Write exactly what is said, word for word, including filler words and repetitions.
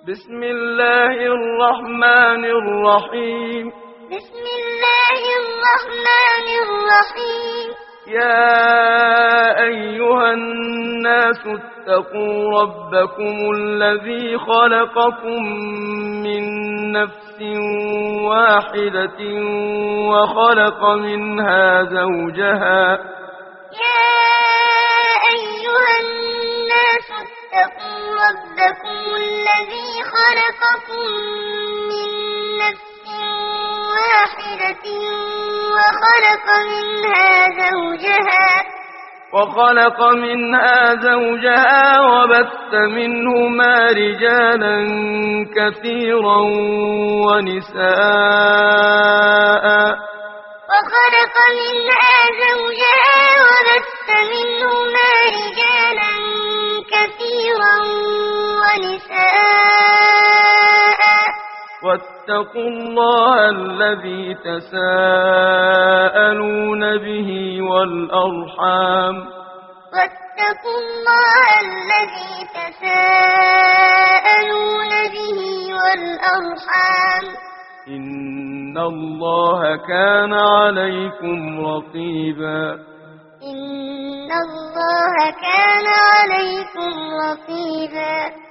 بسم الله الرحمن الرحيم بسم الله الرحمن الرحيم يا أيها الناس اتقوا ربكم الذي خلقكم من نفس واحدة وخلق منها زوجها يا أيها الناس اتقوا ربكم الذي خلقكم من نفس واحدة وخلق منها زوجها وخلق منها زوجها وبث منهما رجالا كثيرا ونساء وخلق منها زوجها وبث منهما رجالا كثيرا ونساء واتقوا الله الذي تساءلون به والأرحام واتقوا الله الذي تساءلون به والأرحام إن الله كان عليكم رقيبا إن الله كان عليكم رقيبا